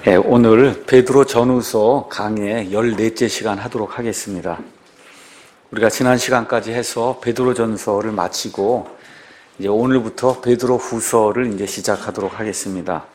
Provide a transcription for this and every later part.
오늘 베드로 전후서 강의 14째 시간 하도록 하겠습니다. 우리가 지난 시간까지 해서 베드로 전서를 마치고 이제 오늘부터 베드로 후서를 이제 시작하도록 하겠습니다.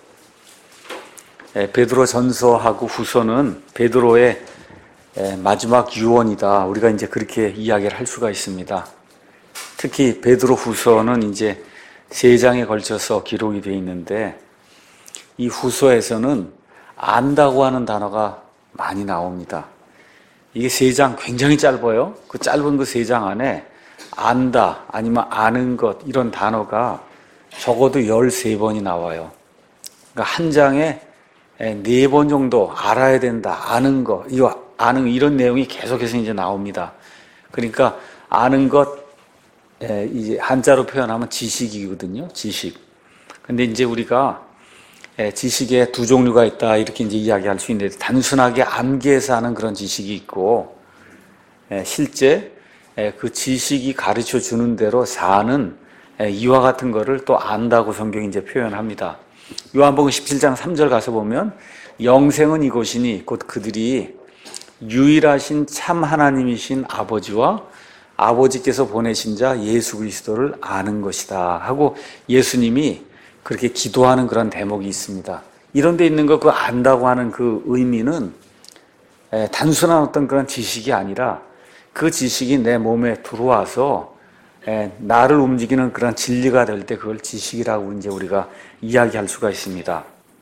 베드로 전서하고 후서는 베드로의 마지막 유언이다. 우리가 이제 그렇게 이야기를 할 수가 있습니다. 특히 베드로 후서는 이제 3장에 걸쳐서 기록이 되어 있는데 이 후서에서는 안다고 하는 단어가 많이 나옵니다. 이게 3장 굉장히 짧아요. 그 짧은 그 3장 안에 안다 아니면 아는 것 이런 단어가 적어도 13번이 나와요. 그러니까 한 장에 4번 정도 알아야 된다. 아는 것, 이런 내용이 계속해서 이제 나옵니다. 그러니까 아는 것, 이제 한자로 표현하면 지식이거든요. 지식. 근데 이제 우리가 지식에 두 종류가 있다 이렇게 이제 이야기할 수 있는데 단순하게 암기해서 하는 그런 지식이 있고 실제 그 지식이 가르쳐 주는 대로 사는 이와 같은 거를 또 안다고 성경이 이제 표현합니다. 요한복음 17장 3절 가서 보면 영생은 이것이니 곧 그들이 유일하신 참 하나님이신 아버지와 아버지께서 보내신 자 예수 그리스도를 아는 것이다 하고 예수님이 그렇게 기도하는 그런 대목이 있습니다. 이런 데 있는 거 그 안다고 하는 그 의미는 단순한 어떤 그런 지식이 아니라 그 지식이 내 몸에 들어와서 나를 움직이는 그런 진리가 될 때 그걸 지식이라고 이제 우리가 이야기할 수가 있습니다.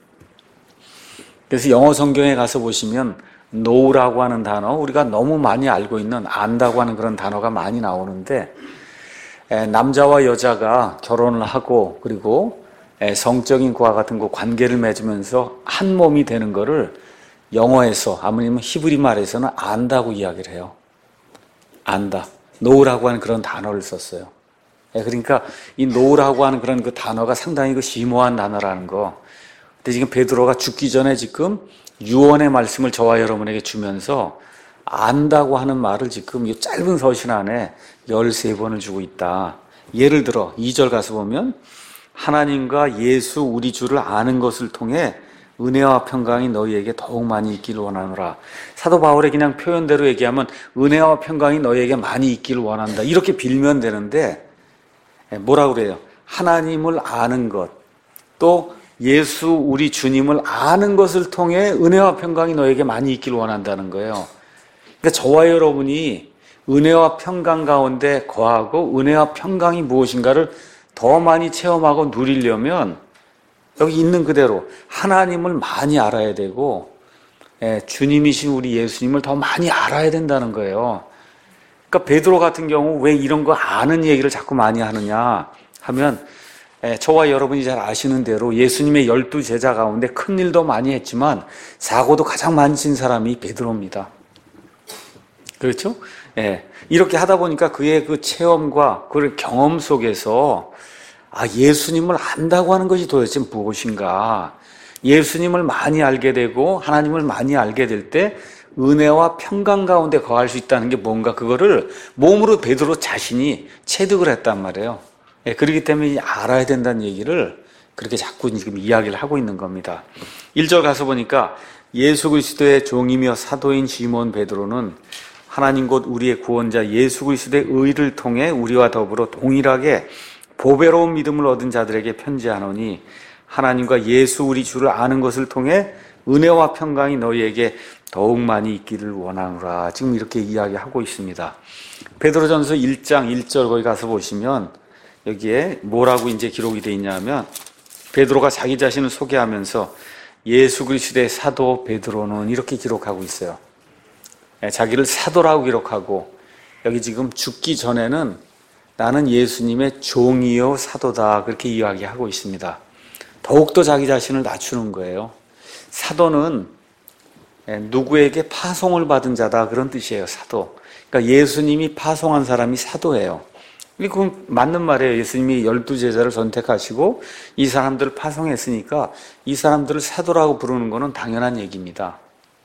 그래서 영어 성경에 가서 보시면 know라고 하는 단어, 우리가 너무 많이 알고 있는 안다고 하는 그런 단어가 많이 나오는데 남자와 여자가 결혼을 하고 그리고 성적인 그와 같은 그 관계를 맺으면서 한 몸이 되는 거를 영어에서 아니면 히브리 말에서는 안다고 이야기를 해요. 안다. know라고 하는 그런 단어를 썼어요. 그러니까 이 know라고 하는 그런 그 단어가 상당히 그 심오한 단어라는 거. 근데 지금 베드로가 죽기 전에 지금 유언의 말씀을 저와 여러분에게 주면서 안다고 하는 말을 지금 이 짧은 서신 안에 13번을 주고 있다. 예를 들어 2절 가서 보면 하나님과 예수 우리 주를 아는 것을 통해 은혜와 평강이 너희에게 더욱 많이 있기를 원하노라. 사도 바울의 그냥 표현대로 얘기하면 은혜와 평강이 너희에게 많이 있기를 원한다. 이렇게 빌면 되는데 뭐라고 그래요? 하나님을 아는 것, 또 예수 우리 주님을 아는 것을 통해 은혜와 평강이 너희에게 많이 있기를 원한다는 거예요. 그러니까 저와 여러분이 은혜와 평강 가운데 거하고 은혜와 평강이 무엇인가를 더 많이 체험하고 누리려면 여기 있는 그대로 하나님을 많이 알아야 되고 주님이신 우리 예수님을 더 많이 알아야 된다는 거예요. 그러니까 베드로 같은 경우 왜 이런 거 아는 얘기를 자꾸 많이 하느냐 하면 저와 여러분이 잘 아시는 대로 예수님의 12제자 가운데 큰 일도 많이 했지만 사고도 가장 많이 친 사람이 베드로입니다. 그렇죠? 이렇게 하다 보니까 그의 그 체험과 그 경험 속에서 예수님을 안다고 하는 것이 도대체 무엇인가? 예수님을 많이 알게 되고 하나님을 많이 알게 될 때 은혜와 평강 가운데 거할 수 있다는 게 뭔가 그거를 몸으로 베드로 자신이 체득을 했단 말이에요. 그렇기 때문에 알아야 된다는 얘기를 그렇게 자꾸 지금 이야기를 하고 있는 겁니다. 1절 가서 보니까 예수 그리스도의 종이며 사도인 시몬 베드로는 하나님 곧 우리의 구원자 예수 그리스도의 의를 통해 우리와 더불어 동일하게 보배로운 믿음을 얻은 자들에게 편지하노니 하나님과 예수 우리 주를 아는 것을 통해 은혜와 평강이 너희에게 더욱 많이 있기를 원하노라. 지금 이렇게 이야기하고 있습니다. 베드로전서 1장 1절 거기 가서 보시면 여기에 뭐라고 이제 기록이 되어 있냐면 베드로가 자기 자신을 소개하면서 예수 그리스도의 사도 베드로는 이렇게 기록하고 있어요. 자기를 사도라고 기록하고 여기 지금 죽기 전에는 나는 예수님의 종이요 사도다 그렇게 이야기하고 있습니다. 더욱더 자기 자신을 낮추는 거예요. 사도는 누구에게 파송을 받은 자다 그런 뜻이에요. 사도. 그러니까 예수님이 파송한 사람이 사도예요. 그건 맞는 말이에요. 예수님이 12제자를 선택하시고 이 사람들을 파송했으니까 이 사람들을 사도라고 부르는 것은 당연한 얘기입니다.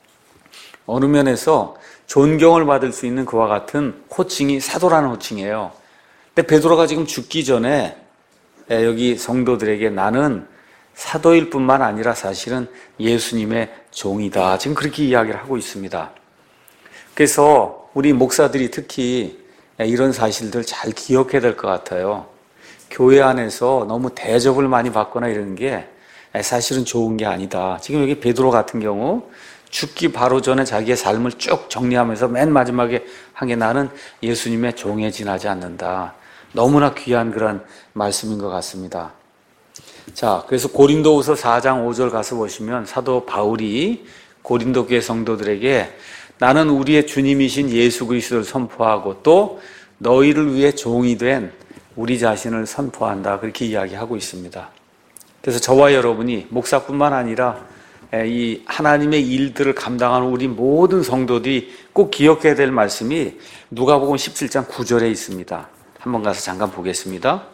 어느 면에서 존경을 받을 수 있는 그와 같은 호칭이 사도라는 호칭이에요. 근데 베드로가 지금 죽기 전에 여기 성도들에게 나는 사도일 뿐만 아니라 사실은 예수님의 종이다. 지금 그렇게 이야기를 하고 있습니다. 그래서 우리 목사들이 특히 이런 사실들 잘 기억해야 될 것 같아요. 교회 안에서 너무 대접을 많이 받거나 이런 게 사실은 좋은 게 아니다. 지금 여기 베드로 같은 경우 죽기 바로 전에 자기의 삶을 쭉 정리하면서 맨 마지막에 한 게 나는 예수님의 종에 지나지 않는다. 너무나 귀한 그런 말씀인 것 같습니다. 자, 그래서 고린도후서 4장 5절 가서 보시면 사도 바울이 고린도 교회 성도들에게 나는 우리의 주님이신 예수 그리스도를 선포하고 또 너희를 위해 종이 된 우리 자신을 선포한다. 그렇게 이야기하고 있습니다. 그래서 저와 여러분이 목사뿐만 아니라 이 하나님의 일들을 감당하는 우리 모든 성도들이 꼭 기억해야 될 말씀이 누가복음 17장 9절에 있습니다. 한번 가서 잠깐 보겠습니다.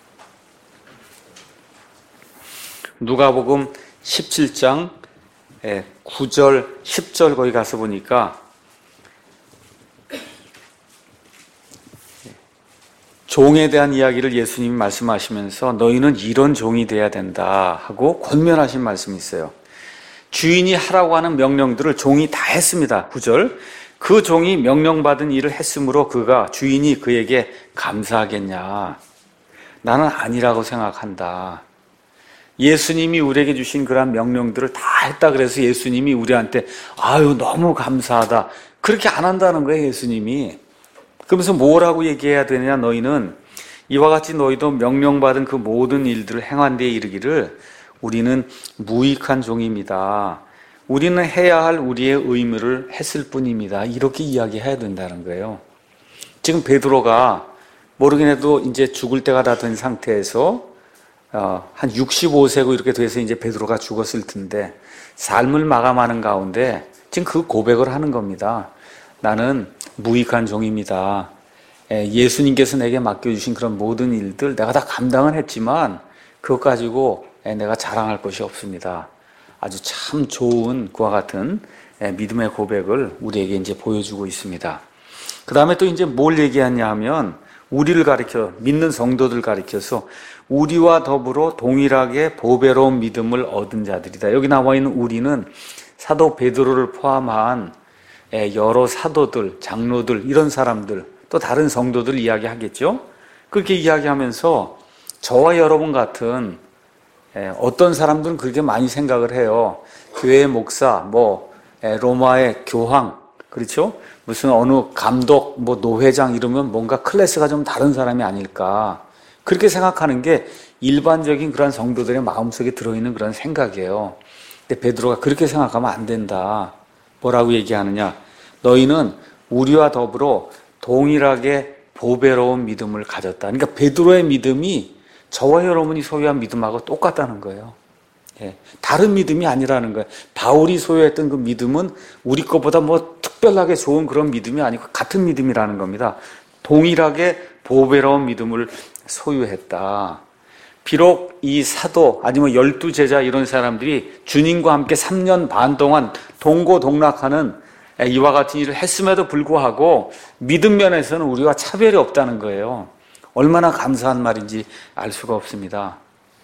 누가복음 17장 9절, 10절 거기 가서 보니까 종에 대한 이야기를 예수님이 말씀하시면서 너희는 이런 종이 돼야 된다 하고 권면하신 말씀이 있어요. 주인이 하라고 하는 명령들을 종이 다 했습니다. 9절. 그 종이 명령받은 일을 했으므로 그가 주인이 그에게 감사하겠냐? 나는 아니라고 생각한다. 예수님이 우리에게 주신 그런 명령들을 다 했다 그래서 예수님이 우리한테 아유 너무 감사하다. 그렇게 안 한다는 거예요, 예수님이. 그러면서 뭐라고 얘기해야 되냐? 너희는 이와 같이 너희도 명령받은 그 모든 일들을 행한 데에 이르기를 우리는 무익한 종입니다. 우리는 해야 할 우리의 의무를 했을 뿐입니다. 이렇게 이야기해야 된다는 거예요. 지금 베드로가 모르긴 해도 이제 죽을 때가 다 된 상태에서 한 65세고 이렇게 돼서 이제 베드로가 죽었을 텐데 삶을 마감하는 가운데 지금 그 고백을 하는 겁니다. 나는 무익한 종입니다. 예수님께서 내게 맡겨주신 그런 모든 일들 내가 다 감당은 했지만 그것 가지고 내가 자랑할 것이 없습니다. 아주 참 좋은 그와 같은 믿음의 고백을 우리에게 이제 보여주고 있습니다. 그 다음에 또 이제 뭘 얘기하냐 하면 우리를 가리켜 믿는 성도들 가리켜서 우리와 더불어 동일하게 보배로운 믿음을 얻은 자들이다. 여기 나와 있는 우리는 사도 베드로를 포함한 여러 사도들, 장로들 이런 사람들 또 다른 성도들 이야기하겠죠. 그렇게 이야기하면서 저와 여러분 같은 어떤 사람들은 그렇게 많이 생각을 해요. 교회의 목사, 로마의 교황, 그렇죠? 무슨 어느 감독, 노회장 이러면 뭔가 클래스가 좀 다른 사람이 아닐까. 그렇게 생각하는 게 일반적인 그런 성도들의 마음속에 들어있는 그런 생각이에요. 근데 베드로가 그렇게 생각하면 안 된다. 뭐라고 얘기하느냐? 너희는 우리와 더불어 동일하게 보배로운 믿음을 가졌다. 그러니까 베드로의 믿음이 저와 여러분이 소유한 믿음하고 똑같다는 거예요. 다른 믿음이 아니라는 거예요. 바울이 소유했던 그 믿음은 우리 것보다 특별하게 좋은 그런 믿음이 아니고 같은 믿음이라는 겁니다. 동일하게 보배로운 믿음을 소유했다. 비록 이 사도 아니면 12제자 이런 사람들이 주님과 함께 3년 반 동안 동고동락하는 이와 같은 일을 했음에도 불구하고 믿음 면에서는 우리와 차별이 없다는 거예요. 얼마나 감사한 말인지 알 수가 없습니다.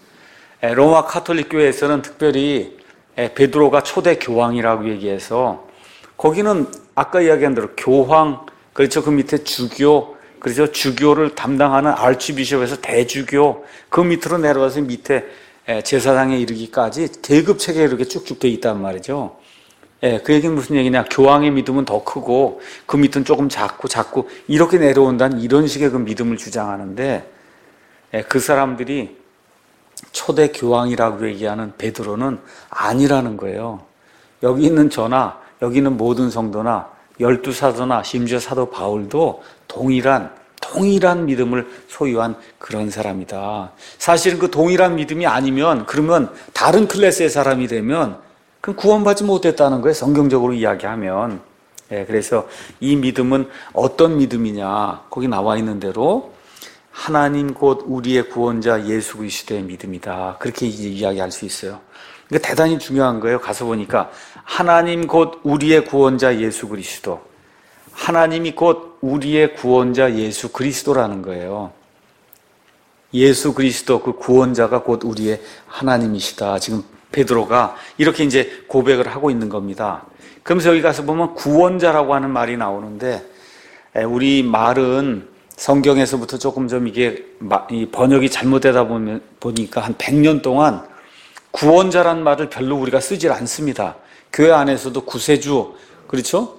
로마 카톨릭 교회에서는 특별히 베드로가 초대 교황이라고 얘기해서 거기는 아까 이야기한 대로 교황, 그렇죠. 그 밑에 주교, 그렇죠. 주교를 담당하는 아르치비숍에서 대주교, 그 밑으로 내려와서 밑에 제사장에 이르기까지 계급 체계에 이렇게 쭉쭉 돼 있단 말이죠. 그 얘기는 무슨 얘기냐? 교황의 믿음은 더 크고 그 밑은 조금 작고 이렇게 내려온다는 이런 식의 그 믿음을 주장하는데 그 사람들이 초대 교황이라고 얘기하는 베드로는 아니라는 거예요. 여기 있는 저나 여기 있는 모든 성도나 12사도나 심지어 사도 바울도 동일한 믿음을 소유한 그런 사람이다. 사실은 그 동일한 믿음이 아니면 그러면 다른 클래스의 사람이 되면 그럼 구원받지 못했다는 거예요. 성경적으로 이야기하면. 그래서 이 믿음은 어떤 믿음이냐. 거기 나와 있는 대로 하나님 곧 우리의 구원자 예수 그리스도의 믿음이다. 그렇게 이야기할 수 있어요. 그러니까 대단히 중요한 거예요. 가서 보니까 하나님 곧 우리의 구원자 예수 그리스도. 하나님이 곧 우리의 구원자 예수 그리스도라는 거예요. 예수 그리스도 그 구원자가 곧 우리의 하나님이시다. 지금 베드로가 이렇게 이제 고백을 하고 있는 겁니다. 그러면서 여기 가서 보면 구원자라고 하는 말이 나오는데, 우리 말은 성경에서부터 조금 좀 이게 번역이 잘못되다 보니까 한 100년 동안 구원자란 말을 별로 우리가 쓰질 않습니다. 교회 안에서도 구세주, 그렇죠?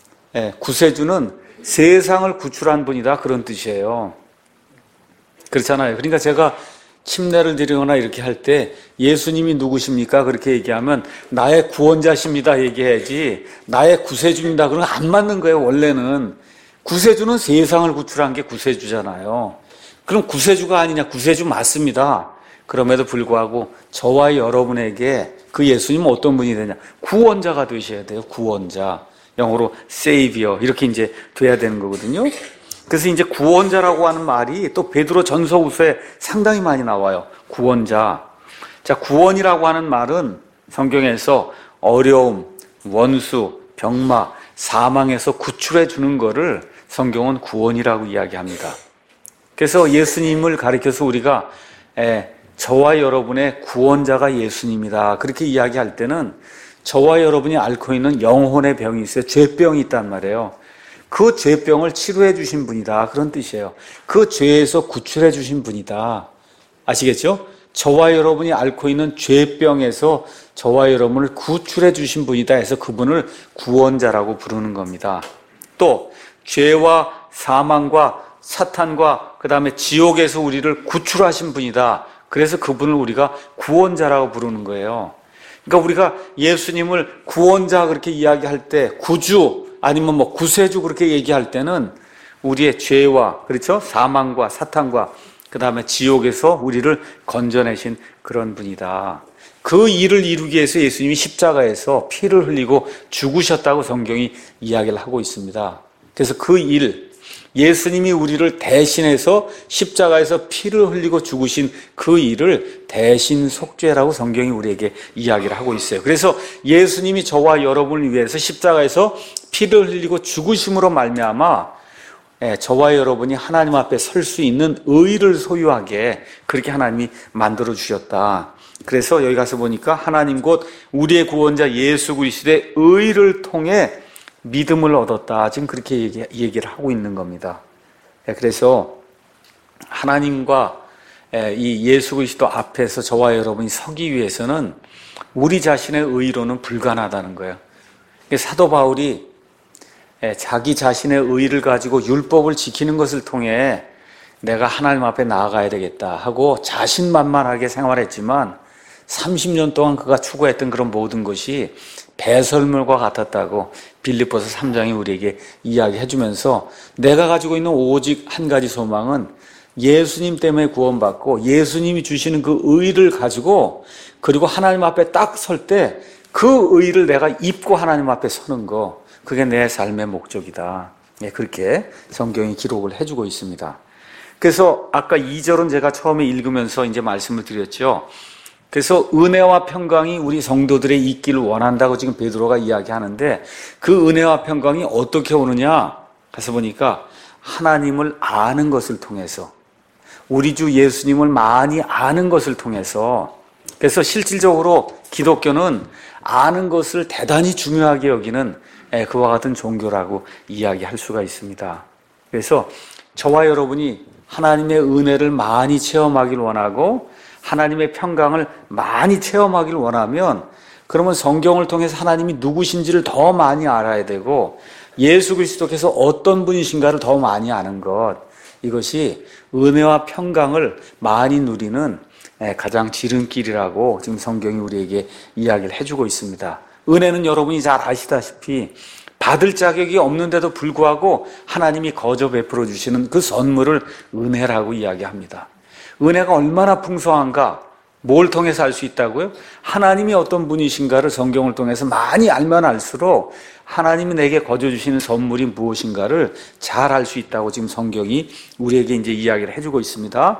구세주는 세상을 구출한 분이다, 그런 뜻이에요. 그렇잖아요. 그러니까 제가 침례를 드리거나 이렇게 할 때 예수님이 누구십니까? 그렇게 얘기하면 나의 구원자십니다 얘기해야지, 나의 구세주입니다 그러면 안 맞는 거예요. 원래는 구세주는 세상을 구출한 게 구세주잖아요. 그럼 구세주가 아니냐? 구세주 맞습니다. 그럼에도 불구하고 저와 여러분에게 그 예수님은 어떤 분이 되냐? 구원자가 되셔야 돼요. 구원자. 영어로 Savior 이렇게 이제 돼야 되는 거거든요. 그래서 이제 구원자라고 하는 말이 또 베드로 전서후서에 상당히 많이 나와요. 구원자. 자, 구원이라고 하는 말은 성경에서 어려움, 원수, 병마, 사망에서 구출해 주는 거를 성경은 구원이라고 이야기합니다. 그래서 예수님을 가리켜서 우리가 저와 여러분의 구원자가 예수님이다 그렇게 이야기할 때는 저와 여러분이 앓고 있는 영혼의 병이 있어요. 죄병이 있단 말이에요. 그 죄병을 치료해 주신 분이다 그런 뜻이에요. 그 죄에서 구출해 주신 분이다. 아시겠죠? 저와 여러분이 앓고 있는 죄병에서 저와 여러분을 구출해 주신 분이다 해서 그분을 구원자라고 부르는 겁니다. 또 죄와 사망과 사탄과 그 다음에 지옥에서 우리를 구출하신 분이다. 그래서 그분을 우리가 구원자라고 부르는 거예요. 그러니까 우리가 예수님을 구원자 그렇게 이야기할 때, 구주 아니면 뭐 구세주 그렇게 얘기할 때는 우리의 죄와, 그렇죠? 사망과 사탄과 그 다음에 지옥에서 우리를 건져내신 그런 분이다. 그 일을 이루기 위해서 예수님이 십자가에서 피를 흘리고 죽으셨다고 성경이 이야기를 하고 있습니다. 그래서 그 일, 예수님이 우리를 대신해서 십자가에서 피를 흘리고 죽으신 그 일을 대신 속죄라고 성경이 우리에게 이야기를 하고 있어요. 그래서 예수님이 저와 여러분을 위해서 십자가에서 피를 흘리고 죽으심으로 말미암아 저와 여러분이 하나님 앞에 설 수 있는 의를 소유하게 그렇게 하나님이 만들어 주셨다. 그래서 여기 가서 보니까 하나님 곧 우리의 구원자 예수 그리스도의 의를 통해 믿음을 얻었다. 지금 그렇게 얘기를 하고 있는 겁니다. 그래서 하나님과 이 예수 그리스도 앞에서 저와 여러분이 서기 위해서는 우리 자신의 의로는 불가능하다는 거예요. 사도 바울이 자기 자신의 의를 가지고 율법을 지키는 것을 통해 내가 하나님 앞에 나아가야 되겠다 하고 자신만만하게 생활했지만 30년 동안 그가 추구했던 그런 모든 것이 배설물과 같았다고 빌립보서 3장이 우리에게 이야기해 주면서 내가 가지고 있는 오직 한 가지 소망은 예수님 때문에 구원받고 예수님이 주시는 그 의를 가지고 그리고 하나님 앞에 딱 설 때 그 의를 내가 입고 하나님 앞에 서는 거, 그게 내 삶의 목적이다. 그렇게 성경이 기록을 해주고 있습니다. 그래서 아까 2절은 제가 처음에 읽으면서 이제 말씀을 드렸죠. 그래서 은혜와 평강이 우리 성도들의 있기를 원한다고 지금 베드로가 이야기하는데 그 은혜와 평강이 어떻게 오느냐 가서 보니까 하나님을 아는 것을 통해서, 우리 주 예수님을 많이 아는 것을 통해서. 그래서 실질적으로 기독교는 아는 것을 대단히 중요하게 여기는 그와 같은 종교라고 이야기할 수가 있습니다. 그래서 저와 여러분이 하나님의 은혜를 많이 체험하길 원하고 하나님의 평강을 많이 체험하길 원하면 그러면 성경을 통해서 하나님이 누구신지를 더 많이 알아야 되고 예수 그리스도께서 어떤 분이신가를 더 많이 아는 것, 이것이 은혜와 평강을 많이 누리는 가장 지름길이라고 지금 성경이 우리에게 이야기를 해주고 있습니다. 은혜는 여러분이 잘 아시다시피 받을 자격이 없는데도 불구하고 하나님이 거저 베풀어 주시는 그 선물을 은혜라고 이야기합니다. 은혜가 얼마나 풍성한가, 뭘 통해서 알 수 있다고요? 하나님이 어떤 분이신가를 성경을 통해서 많이 알면 알수록 하나님이 내게 거저 주시는 선물이 무엇인가를 잘 알 수 있다고 지금 성경이 우리에게 이제 이야기를 해주고 있습니다.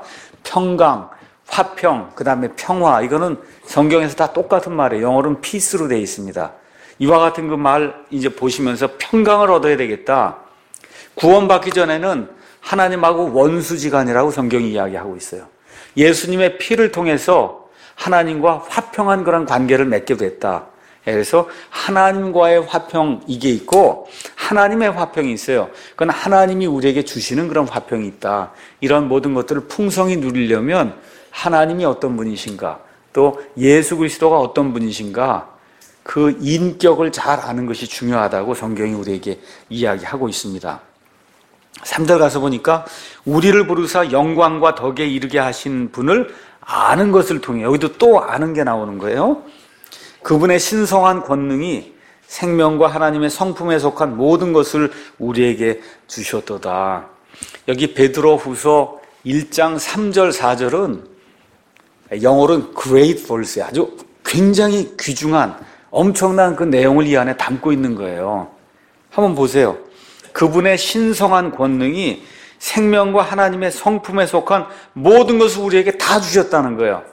평강, 화평, 그 다음에 평화, 이거는 성경에서 다 똑같은 말이에요. 영어로는 peace로 되어 있습니다. 이와 같은 그 말 이제 보시면서 평강을 얻어야 되겠다. 구원받기 전에는 하나님하고 원수지간이라고 성경이 이야기하고 있어요. 예수님의 피를 통해서 하나님과 화평한 그런 관계를 맺게 됐다. 그래서 하나님과의 화평 이게 있고 하나님의 화평이 있어요. 그건 하나님이 우리에게 주시는 그런 화평이 있다. 이런 모든 것들을 풍성히 누리려면 하나님이 어떤 분이신가, 또 예수 그리스도가 어떤 분이신가, 그 인격을 잘 아는 것이 중요하다고 성경이 우리에게 이야기하고 있습니다. 3절 가서 보니까 우리를 부르사 영광과 덕에 이르게 하신 분을 아는 것을 통해, 여기도 또 아는 게 나오는 거예요. 그분의 신성한 권능이 생명과 하나님의 성품에 속한 모든 것을 우리에게 주셨도다. 여기 베드로 후서 1장 3절 4절은 영어로는 great verse, 아주 굉장히 귀중한 엄청난 그 내용을 이 안에 담고 있는 거예요. 한번 보세요. 그분의 신성한 권능이 생명과 하나님의 성품에 속한 모든 것을 우리에게 다 주셨다는 거예요.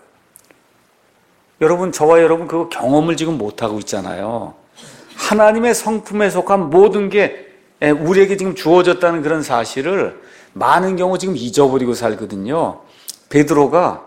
여러분, 저와 여러분 그거 경험을 지금 못하고 있잖아요. 하나님의 성품에 속한 모든 게 우리에게 지금 주어졌다는 그런 사실을 많은 경우 지금 잊어버리고 살거든요. 베드로가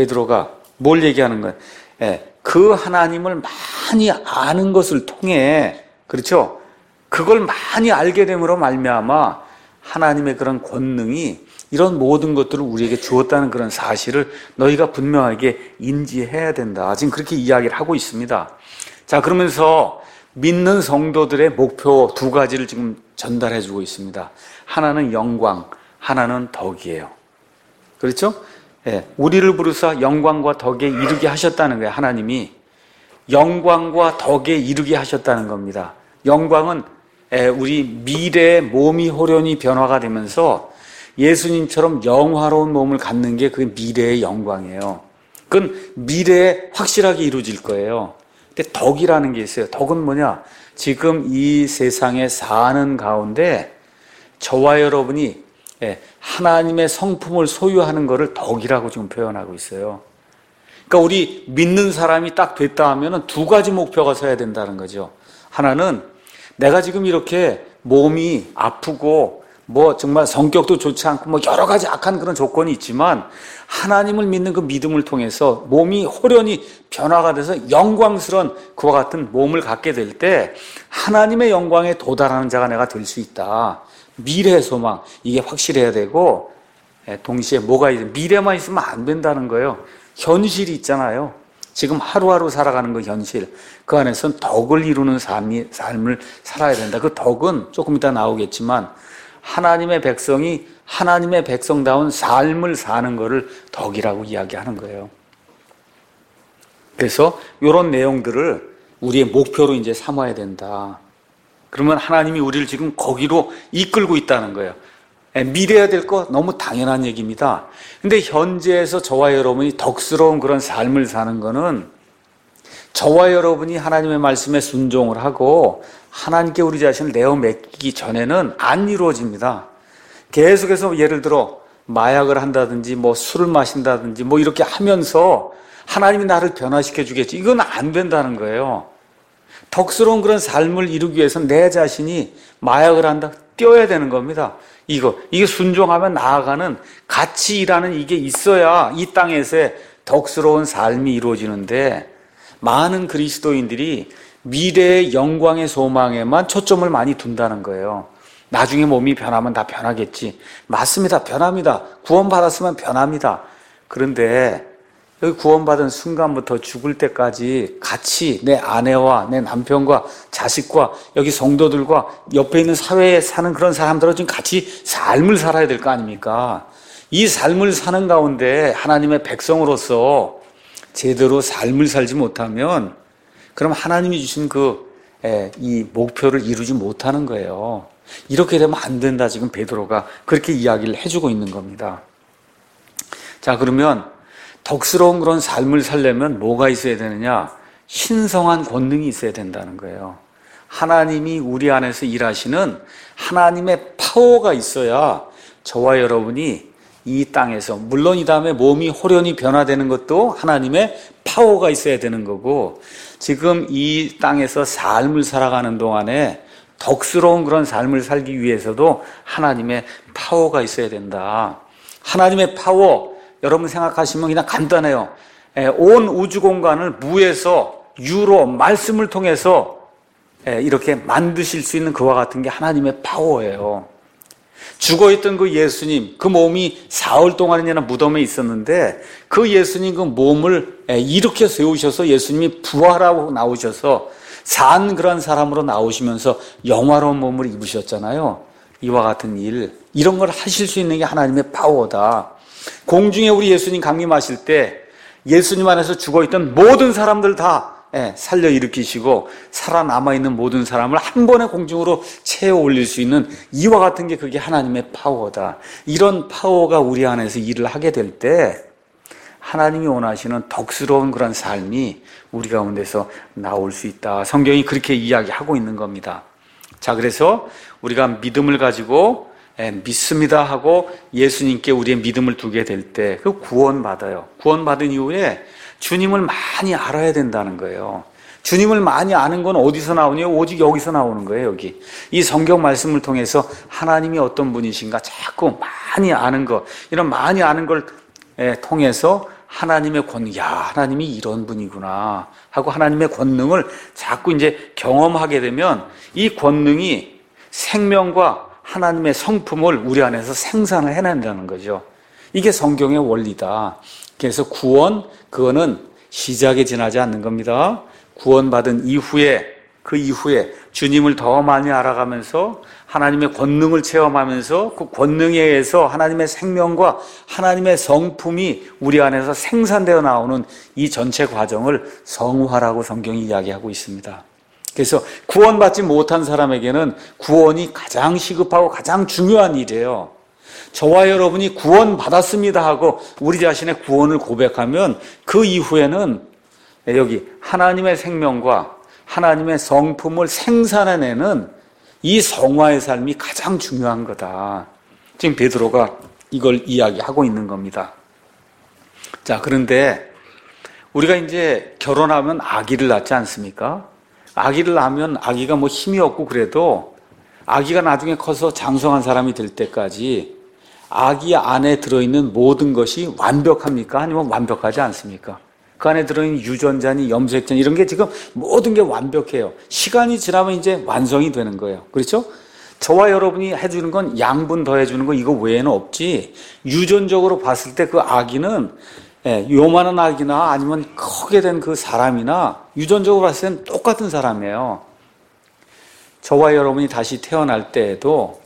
뭘 얘기하는 거예요? 그 하나님을 많이 아는 것을 통해, 그렇죠? 그걸 많이 알게 됨으로 말미암아 하나님의 그런 권능이 이런 모든 것들을 우리에게 주었다는 그런 사실을 너희가 분명하게 인지해야 된다. 지금 그렇게 이야기를 하고 있습니다. 자, 그러면서 믿는 성도들의 목표 두 가지를 지금 전달해 주고 있습니다. 하나는 영광, 하나는 덕이에요. 그렇죠? 우리를 부르사 영광과 덕에 이르게 하셨다는 거예요. 하나님이 영광과 덕에 이르게 하셨다는 겁니다. 영광은 우리 미래의 몸이 호련히 변화가 되면서 예수님처럼 영화로운 몸을 갖는 게 그 미래의 영광이에요. 그건 미래에 확실하게 이루어질 거예요. 근데 덕이라는 게 있어요. 덕은 뭐냐? 지금 이 세상에 사는 가운데 저와 여러분이 하나님의 성품을 소유하는 것을 덕이라고 지금 표현하고 있어요. 그러니까 우리 믿는 사람이 딱 됐다 하면은 두 가지 목표가 서야 된다는 거죠. 하나는 내가 지금 이렇게 몸이 아프고 뭐 정말 성격도 좋지 않고 뭐 여러 가지 악한 그런 조건이 있지만 하나님을 믿는 그 믿음을 통해서 몸이 호련히 변화가 돼서 영광스러운 그와 같은 몸을 갖게 될 때 하나님의 영광에 도달하는 자가 내가 될 수 있다. 미래의 소망, 이게 확실해야 되고, 동시에 뭐가 있어요? 미래만 있으면 안 된다는 거예요. 현실이 있잖아요. 지금 하루하루 살아가는 그 현실, 그 안에서는 덕을 이루는 삶을 살아야 된다. 그 덕은 조금 이따 나오겠지만 하나님의 백성이 하나님의 백성다운 삶을 사는 것을 덕이라고 이야기하는 거예요. 그래서 이런 내용들을 우리의 목표로 이제 삼아야 된다. 그러면 하나님이 우리를 지금 거기로 이끌고 있다는 거예요. 미래해야 될 거 너무 당연한 얘기입니다. 근데 현재에서 저와 여러분이 덕스러운 그런 삶을 사는 거는 저와 여러분이 하나님의 말씀에 순종을 하고 하나님께 우리 자신을 내어 맡기기 전에는 안 이루어집니다. 계속해서 예를 들어 마약을 한다든지 뭐 술을 마신다든지 뭐 이렇게 하면서 하나님이 나를 변화시켜 주겠지. 이건 안 된다는 거예요. 덕스러운 그런 삶을 이루기 위해서 내 자신이 마약을 한다, 뛰어야 되는 겁니다. 이게 순종하면 나아가는 같이 일하는 이게 있어야 이 땅에서의 덕스러운 삶이 이루어지는데 많은 그리스도인들이 미래의 영광의 소망에만 초점을 많이 둔다는 거예요. 나중에 몸이 변하면 다 변하겠지. 맞습니다. 변합니다. 구원받았으면 변합니다. 그런데 여기 구원받은 순간부터 죽을 때까지 같이 내 아내와 내 남편과 자식과 여기 성도들과 옆에 있는 사회에 사는 그런 사람들하고 지금 같이 삶을 살아야 될 거 아닙니까? 이 삶을 사는 가운데 하나님의 백성으로서 제대로 삶을 살지 못하면 그럼 하나님이 주신 이 목표를 이루지 못하는 거예요. 이렇게 되면 안 된다. 지금 베드로가 그렇게 이야기를 해주고 있는 겁니다. 자, 그러면 덕스러운 그런 삶을 살려면 뭐가 있어야 되느냐? 신성한 권능이 있어야 된다는 거예요. 하나님이 우리 안에서 일하시는 하나님의 파워가 있어야 저와 여러분이 이 땅에서, 물론 이 다음에 몸이 호련히 변화되는 것도 하나님의 파워가 있어야 되는 거고, 지금 이 땅에서 삶을 살아가는 동안에 덕스러운 그런 삶을 살기 위해서도 하나님의 파워가 있어야 된다. 하나님의 파워, 여러분 생각하시면 그냥 간단해요. 온 우주 공간을 무에서 유로 말씀을 통해서 이렇게 만드실 수 있는 그와 같은 게 하나님의 파워예요. 죽어있던 그 예수님, 그 몸이 사흘 동안이나 무덤에 있었는데 그 예수님 그 몸을 일으켜 세우셔서 예수님이 부활하고 나오셔서 산 그런 사람으로 나오시면서 영화로운 몸을 입으셨잖아요. 이와 같은 일, 이런 걸 하실 수 있는 게 하나님의 파워다. 공중에 우리 예수님 강림하실 때 예수님 안에서 죽어있던 모든 사람들 다 살려 일으키시고 살아남아있는 모든 사람을 한 번에 공중으로 채워 올릴 수 있는 이와 같은 게 그게 하나님의 파워다. 이런 파워가 우리 안에서 일을 하게 될 때 하나님이 원하시는 덕스러운 그런 삶이 우리 가운데서 나올 수 있다. 성경이 그렇게 이야기하고 있는 겁니다. 자, 그래서 우리가 믿음을 가지고 믿습니다 하고 예수님께 우리의 믿음을 두게 될 때 그 구원받아요. 구원받은 이후에 주님을 많이 알아야 된다는 거예요. 주님을 많이 아는 건 어디서 나오냐요? 오직 여기서 나오는 거예요. 여기 이 성경 말씀을 통해서 하나님이 어떤 분이신가 자꾸 많이 아는 것, 이런 많이 아는 걸 통해서 하나님의 권능, 야, 하나님이 이런 분이구나 하고 하나님의 권능을 자꾸 이제 경험하게 되면 이 권능이 생명과 하나님의 성품을 우리 안에서 생산을 해낸다는 거죠. 이게 성경의 원리다. 그래서 구원, 그거는 시작에 지나지 않는 겁니다. 구원받은 이후에, 그 이후에 주님을 더 많이 알아가면서 하나님의 권능을 체험하면서 그 권능에 의해서 하나님의 생명과 하나님의 성품이 우리 안에서 생산되어 나오는 이 전체 과정을 성화라고 성경이 이야기하고 있습니다. 그래서 구원받지 못한 사람에게는 구원이 가장 시급하고 가장 중요한 일이에요. 저와 여러분이 구원받았습니다 하고 우리 자신의 구원을 고백하면 그 이후에는 여기 하나님의 생명과 하나님의 성품을 생산해내는 이 성화의 삶이 가장 중요한 거다. 지금 베드로가 이걸 이야기하고 있는 겁니다. 자, 그런데 우리가 이제 결혼하면 아기를 낳지 않습니까? 아기를 낳으면 아기가 뭐 힘이 없고 그래도 아기가 나중에 커서 장성한 사람이 될 때까지 아기 안에 들어있는 모든 것이 완벽합니까? 아니면 완벽하지 않습니까? 그 안에 들어있는 유전자니 염색자니 이런 게 지금 모든 게 완벽해요. 시간이 지나면 이제 완성이 되는 거예요. 그렇죠? 저와 여러분이 해주는 건 양분 더해주는 거 이거 외에는 없지. 유전적으로 봤을 때 그 아기는 요만한 아기나 아니면 크게 된 그 사람이나 유전적으로 봤을 때는 똑같은 사람이에요. 저와 여러분이 다시 태어날 때에도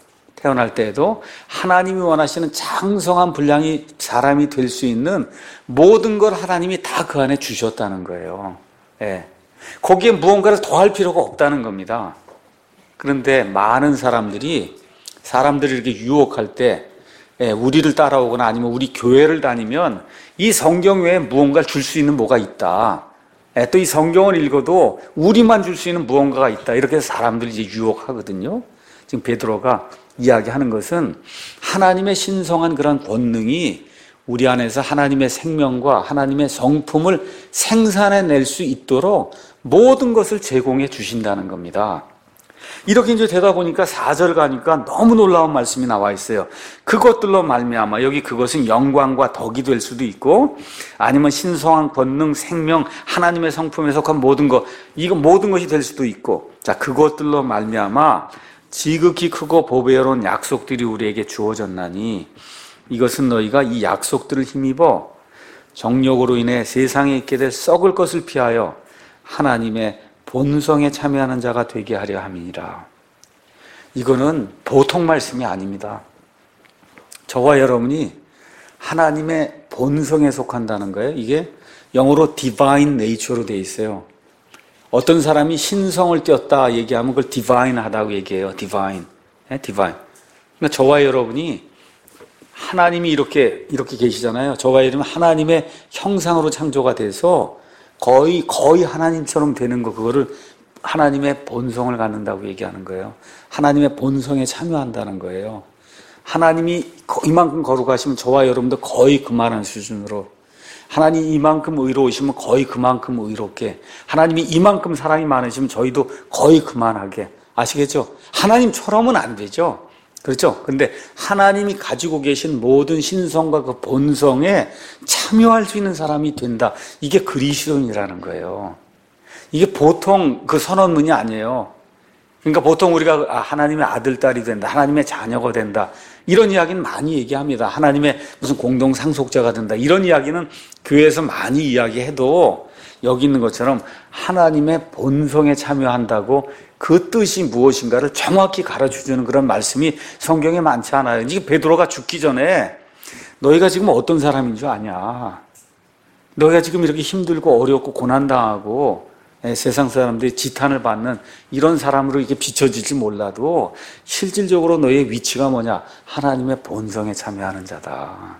하나님이 원하시는 장성한 분량이 사람이 될 수 있는 모든 걸 하나님이 다 그 안에 주셨다는 거예요. 거기에 무언가를 더할 필요가 없다는 겁니다. 그런데 많은 사람들이 이렇게 유혹할 때 우리를 따라오거나 아니면 우리 교회를 다니면 이 성경 외에 무언가를 줄 수 있는 뭐가 있다. 또 이 성경을 읽어도 우리만 줄 수 있는 무언가가 있다. 이렇게 해서 사람들이 이제 유혹하거든요. 지금 베드로가 이야기하는 것은 하나님의 신성한 그런 권능이 우리 안에서 하나님의 생명과 하나님의 성품을 생산해낼 수 있도록 모든 것을 제공해 주신다는 겁니다. 이렇게 이제 되다 보니까 4절 가니까 너무 놀라운 말씀이 나와 있어요. 그것들로 말미암아, 여기 그것은 영광과 덕이 될 수도 있고 아니면 신성한 권능, 생명, 하나님의 성품에 속한 모든 것, 이거 모든 것이 될 수도 있고, 자, 그것들로 말미암아 지극히 크고 보배로운 약속들이 우리에게 주어졌나니 이것은 너희가 이 약속들을 힘입어 정욕으로 인해 세상에 있게 될 썩을 것을 피하여 하나님의 본성에 참여하는 자가 되게 하려 함이니라. 이거는 보통 말씀이 아닙니다. 저와 여러분이 하나님의 본성에 속한다는 거예요. 이게 영어로 divine nature로 되어 있어요. 어떤 사람이 신성을 띄었다 얘기하면 그걸 divine 하다고 얘기해요. divine. divine. 그러니까 저와 여러분이 하나님이 이렇게 계시잖아요. 저와 여러분 하나님의 형상으로 창조가 돼서 거의 하나님처럼 되는 거, 그거를 하나님의 본성을 갖는다고 얘기하는 거예요. 하나님의 본성에 참여한다는 거예요. 하나님이 이만큼 거룩하시면 저와 여러분도 거의 그만한 수준으로, 하나님이 이만큼 의로우시면 거의 그만큼 의롭게, 하나님이 이만큼 사랑이 많으시면 저희도 거의 그만하게, 아시겠죠? 하나님처럼은 안 되죠. 그렇죠? 근데 하나님이 가지고 계신 모든 신성과 그 본성에 참여할 수 있는 사람이 된다. 이게 그리스도인이라는 거예요. 이게 보통 그 선언문이 아니에요. 그러니까 보통 우리가 하나님의 아들, 딸이 된다. 하나님의 자녀가 된다. 이런 이야기는 많이 얘기합니다. 하나님의 무슨 공동 상속자가 된다. 이런 이야기는 교회에서 많이 이야기해도 여기 있는 것처럼 하나님의 본성에 참여한다고 그 뜻이 무엇인가를 정확히 가르쳐주는 그런 말씀이 성경에 많지 않아요. 이게 베드로가 죽기 전에 너희가 지금 어떤 사람인 줄 아냐. 너희가 지금 이렇게 힘들고 어렵고 고난당하고 세상 사람들이 지탄을 받는 이런 사람으로 이렇게 비춰질지 몰라도 실질적으로 너희의 위치가 뭐냐? 하나님의 본성에 참여하는 자다.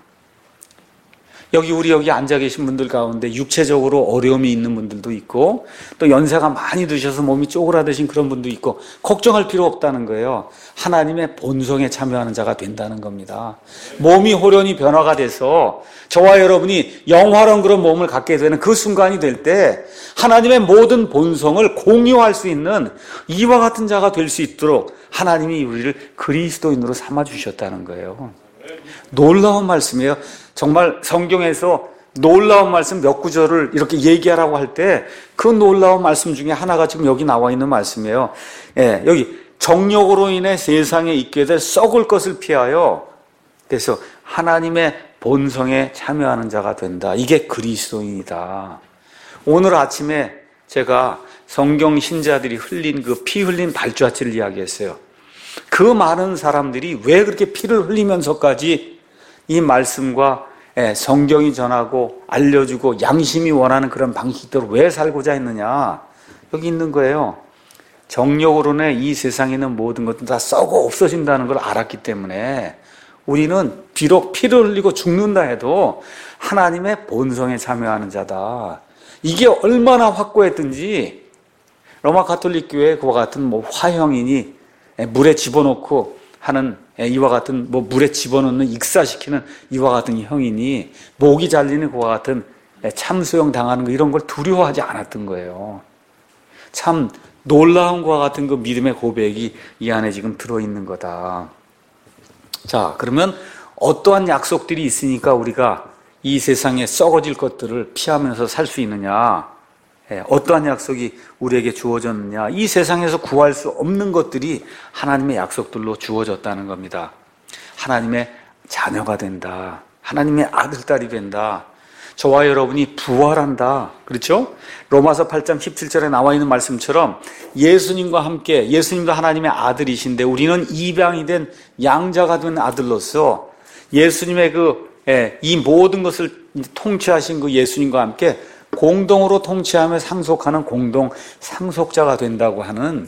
여기 앉아 계신 분들 가운데 육체적으로 어려움이 있는 분들도 있고 또 연세가 많이 드셔서 몸이 쪼그라드신 그런 분도 있고 걱정할 필요 없다는 거예요. 하나님의 본성에 참여하는 자가 된다는 겁니다. 몸이 호련히 변화가 돼서 저와 여러분이 영화로운 그런 몸을 갖게 되는 그 순간이 될 때 하나님의 모든 본성을 공유할 수 있는 이와 같은 자가 될 수 있도록 하나님이 우리를 그리스도인으로 삼아주셨다는 거예요. 놀라운 말씀이에요. 정말 성경에서 놀라운 말씀 몇 구절을 이렇게 얘기하라고 할 때 그 놀라운 말씀 중에 하나가 지금 여기 나와 있는 말씀이에요. 여기 정욕으로 인해 세상에 있게 될 썩을 것을 피하여 그래서 하나님의 본성에 참여하는 자가 된다. 이게 그리스도인이다. 오늘 아침에 제가 성경 신자들이 흘린 그 피 흘린 발자취를 이야기했어요. 그 많은 사람들이 왜 그렇게 피를 흘리면서까지 이 말씀과 성경이 전하고 알려주고 양심이 원하는 그런 방식대로 왜 살고자 했느냐? 여기 있는 거예요. 정욕으로는 이 세상에 있는 모든 것도 다 썩어 없어진다는 걸 알았기 때문에 우리는 비록 피를 흘리고 죽는다 해도 하나님의 본성에 참여하는 자다. 이게 얼마나 확고했든지 로마 가톨릭 교회 그와 같은 화형이니 물에 집어넣고 하는 이와 같은 물에 집어넣는 익사시키는 이와 같은 형이니 목이 잘리는 그와 같은 참수형 당하는 거 이런 걸 두려워하지 않았던 거예요. 참 놀라운 것과 같은 그 믿음의 고백이 이 안에 지금 들어있는 거다. 자, 그러면 어떠한 약속들이 있으니까 우리가 이 세상에 썩어질 것들을 피하면서 살 수 있느냐? 어떠한 약속이 우리에게 주어졌느냐? 이 세상에서 구할 수 없는 것들이 하나님의 약속들로 주어졌다는 겁니다. 하나님의 자녀가 된다. 하나님의 아들, 딸이 된다. 저와 여러분이 부활한다. 그렇죠? 로마서 8장 17절에 나와 있는 말씀처럼 예수님과 함께, 예수님도 하나님의 아들이신데 우리는 입양이 된 양자가 된 아들로서 예수님의 이 모든 것을 통치하신 그 예수님과 함께 공동으로 통치하며 상속하는 공동 상속자가 된다고 하는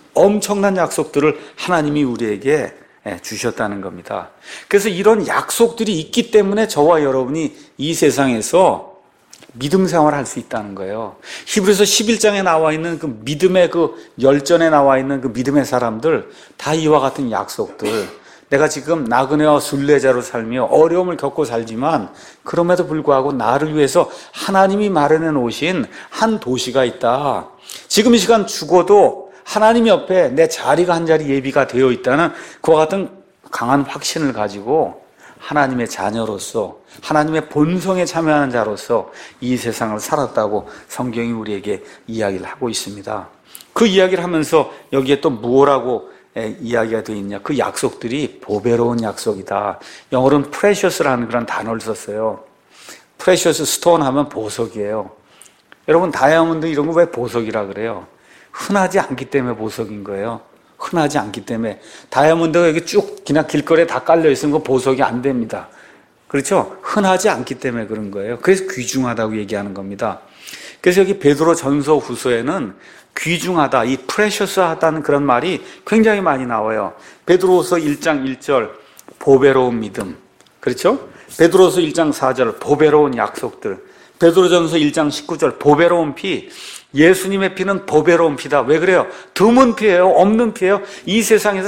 엄청난 약속들을 하나님이 우리에게 주셨다는 겁니다. 그래서 이런 약속들이 있기 때문에 저와 여러분이 이 세상에서 믿음 생활을 할 수 있다는 거예요. 히브리서 11장에 나와 있는 그 믿음의 그 열전에 나와 있는 그 믿음의 사람들 다 이와 같은 약속들. 내가 지금 나그네와 순례자로 살며 어려움을 겪고 살지만 그럼에도 불구하고 나를 위해서 하나님이 마련해 놓으신 한 도시가 있다. 지금 이 시간 죽어도 하나님 옆에 내 자리가 한 자리 예비가 되어 있다는 그와 같은 강한 확신을 가지고 하나님의 자녀로서 하나님의 본성에 참여하는 자로서 이 세상을 살았다고 성경이 우리에게 이야기를 하고 있습니다. 그 이야기를 하면서 여기에 또 무엇라고 이야기가 되어 있냐? 그 약속들이 보배로운 약속이다. 영어로는 precious라는 그런 단어를 썼어요. precious stone 하면 보석이에요. 여러분 다이아몬드 이런 거 왜 보석이라 그래요? 흔하지 않기 때문에 보석인 거예요. 흔하지 않기 때문에. 다이아몬드가 여기 쭉 그냥 길거리에 다 깔려 있으면 그 보석이 안 됩니다. 그렇죠? 흔하지 않기 때문에 그런 거예요. 그래서 귀중하다고 얘기하는 겁니다. 그래서 여기 베드로 전서 후서에는 귀중하다, 이 프레셔스하다는 그런 말이 굉장히 많이 나와요. 베드로서 1장 1절 보배로운 믿음, 그렇죠? 베드로서 1장 4절 보배로운 약속들, 베드로전서 1장 19절 보배로운 피, 예수님의 피는 보배로운 피다. 왜 그래요? 드문 피예요? 없는 피예요? 이 세상에서